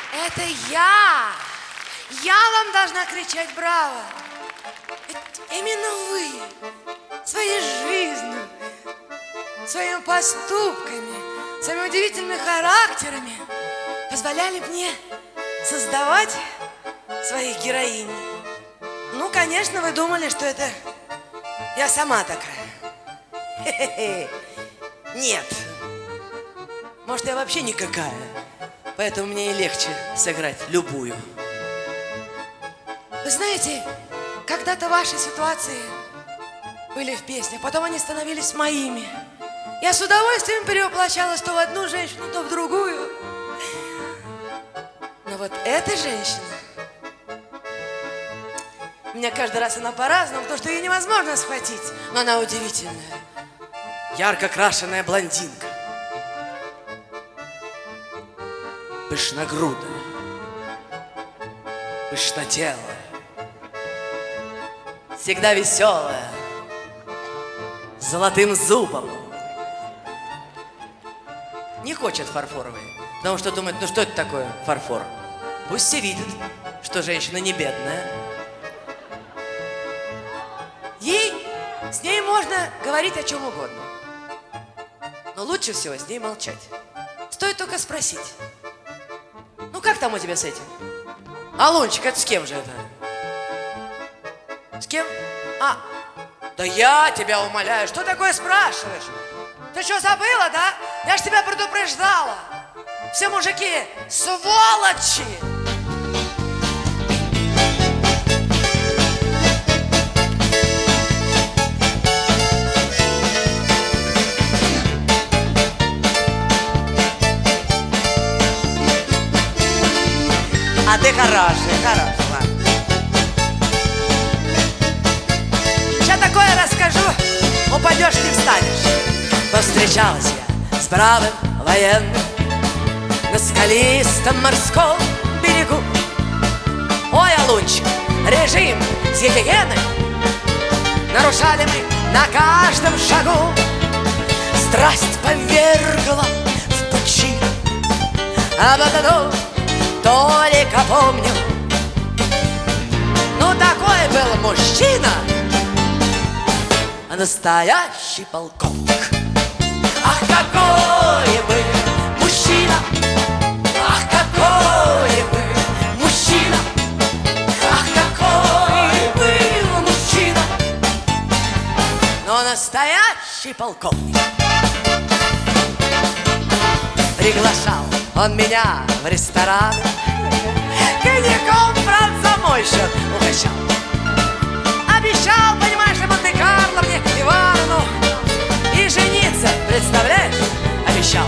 Это я! Я вам должна кричать браво! Ведь именно вы своей жизнью, своими поступками, своими удивительными характерами позволяли мне создавать своих героинь. Ну, конечно, вы думали, что это я сама такая. Хе-хе-хе. Нет. Может, я вообще никакая. Поэтому мне и легче сыграть любую. Вы знаете, когда-то ваши ситуации были в песне, потом они становились моими. Я с удовольствием перевоплощалась то в одну женщину, то в другую. Но вот эта женщина, у меня каждый раз она по-разному, потому что ее невозможно схватить. Но она удивительная. Ярко крашеная блондинка. Пышногрудая. Пышнотелая. Всегда веселая. С золотым зубом. Не хочет фарфоровый, потому что думает, ну что это такое фарфор? Пусть все видят, что женщина не бедная. С ней можно говорить о чем угодно. Но лучше всего с ней молчать. Стоит только спросить. Ну как там у тебя с этим? Алончик, это с кем же это? С кем? Да я тебя умоляю, что такое спрашиваешь? Ты что, забыла, да? Я ж тебя предупреждала. Все мужики сволочи. А ты хороший, ладно. Сейчас такое расскажу, упадешь, не встанешь. Повстречалась я с бравым военным на скалистом морском берегу. Ой, Алунчик, режим с гигиеной нарушали мы на каждом шагу. Страсть повергла в пучину, а потом только помню, ну такой был мужчина, настоящий полковник. Ах, какой был мужчина! Ах, какой был мужчина! Ах, какой был мужчина! Но настоящий полковник. Приглашал он меня в ресторан, коньяком, брат, за мой счет угощал. Обещал, понимаешь, Монте-Карло мне, Ивану, и жениться, представляешь, обещал.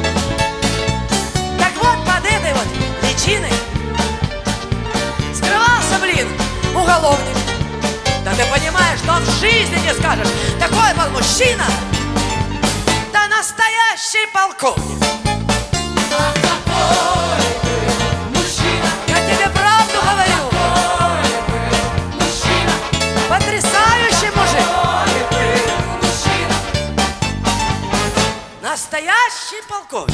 Так вот, под этой вот личиной скрывался, блин, уголовник. Да ты понимаешь, что он в жизни не скажешь. Такой был мужчина, да настоящий полковник. Ах, какой был мужчина! Я тебе правду говорю! Какой был мужчина! Потрясающий мужик! Какой был мужчина! Настоящий полковник!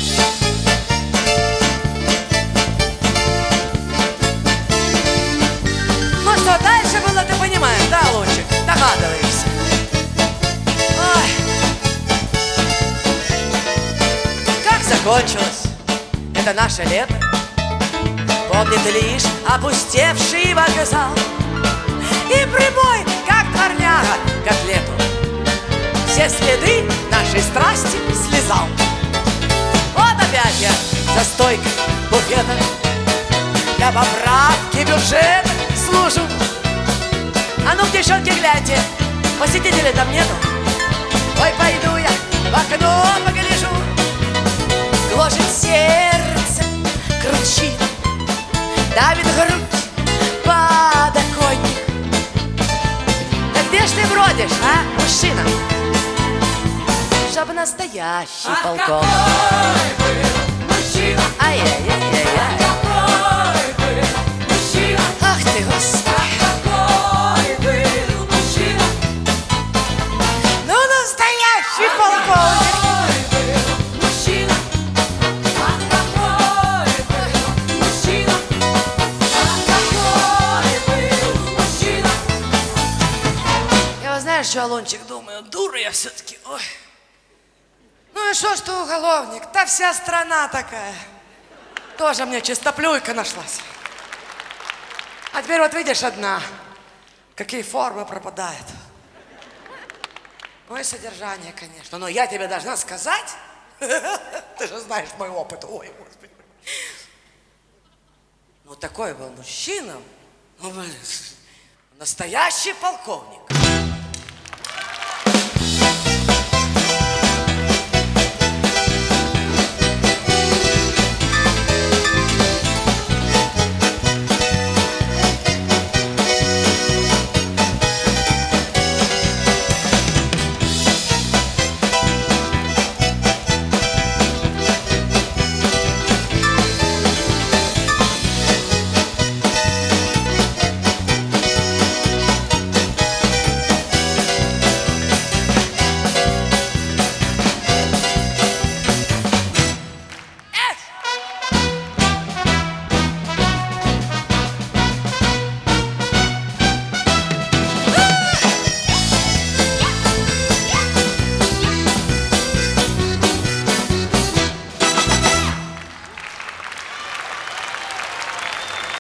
Ну что дальше было, ты понимаешь, да, Лунчик? Догадываешься. Ой. Как закончилось это наше лето? Помнит лишь опустевший вокзал и прямой, как дворняга, котлету. Все следы нашей страсти слезал. Вот опять я за стойкой буфета для поправки бюджета служу. А ну, девчонки, гляньте, посетителей там нету. Ой, пойду я в окно погляжу. Гложет сердце кручина, давит грудь подоконник. Да где ж ты бродишь, а, мужчина? Чтоб настоящий полковник. Какой был мужчина! Ай-яй-яй-яй-яй. Какой был мужчина! Ах ты, Господи! Какой был мужчина! Ну, настоящий полковник! Какой был мужчина! Какой был мужчина! что, Алончик, думаю, дура я все-таки. Ой. Ну и что уголовник? Да вся страна такая. Тоже мне чистоплюйка нашлась. А теперь вот видишь одна, какие формы пропадают. Ну и содержание, конечно. Но я тебе должна сказать, ты же знаешь мой опыт. Ой, Господи. Ну такой был мужчина, ну, настоящий полковник.